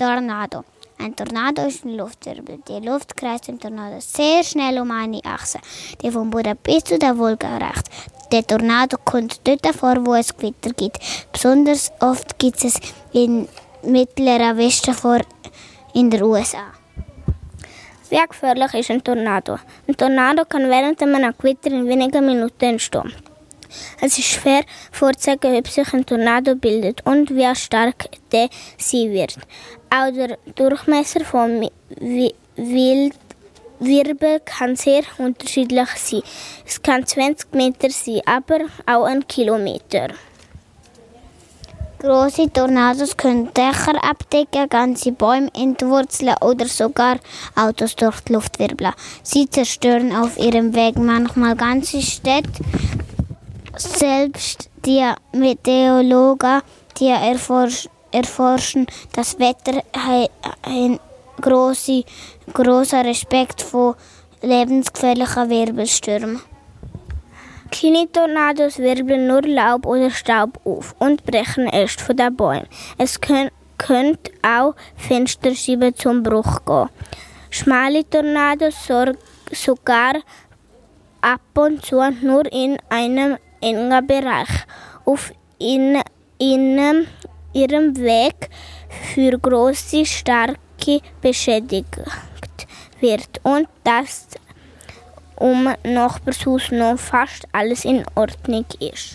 Tornado. Ein Tornado ist ein Luftwirbel. Die Luft kreist im Tornado sehr schnell um eine Achse, die vom Boden bis zu der Wolke reicht. Der Tornado kommt dort vor, wo es Gewitter gibt. Besonders oft gibt es im mittleren Westen vor in den USA. Wie gefährlich ist ein Tornado? Ein Tornado kann während einem Gewitter in wenigen Minuten entstehen. Es ist schwer vorzusagen, ob sich ein Tornado bildet und wie stark der sein wird. Auch der Durchmesser von Wirbel kann sehr unterschiedlich sein. Es kann 20 Meter sein, aber auch 1 Kilometer. Große Tornados können Dächer abdecken, ganze Bäume entwurzeln oder sogar Autos durch die Luft wirbeln. Sie zerstören auf ihrem Weg manchmal ganze Städte. Selbst die Meteorologen, die erforschen das Wetter, haben grossen Respekt vor lebensgefährlichen Wirbelstürmen. Kleine Tornados wirbeln nur Laub oder Staub auf und brechen erst von den Bäumen. Es könnte auch Fensterscheiben zum Bruch gehen. Schmale Tornados sogar ab und zu nur in einem engen Bereich auf ihrem Weg für große, starke beschädigt wird und das Nachbarshaus noch fast alles in Ordnung ist.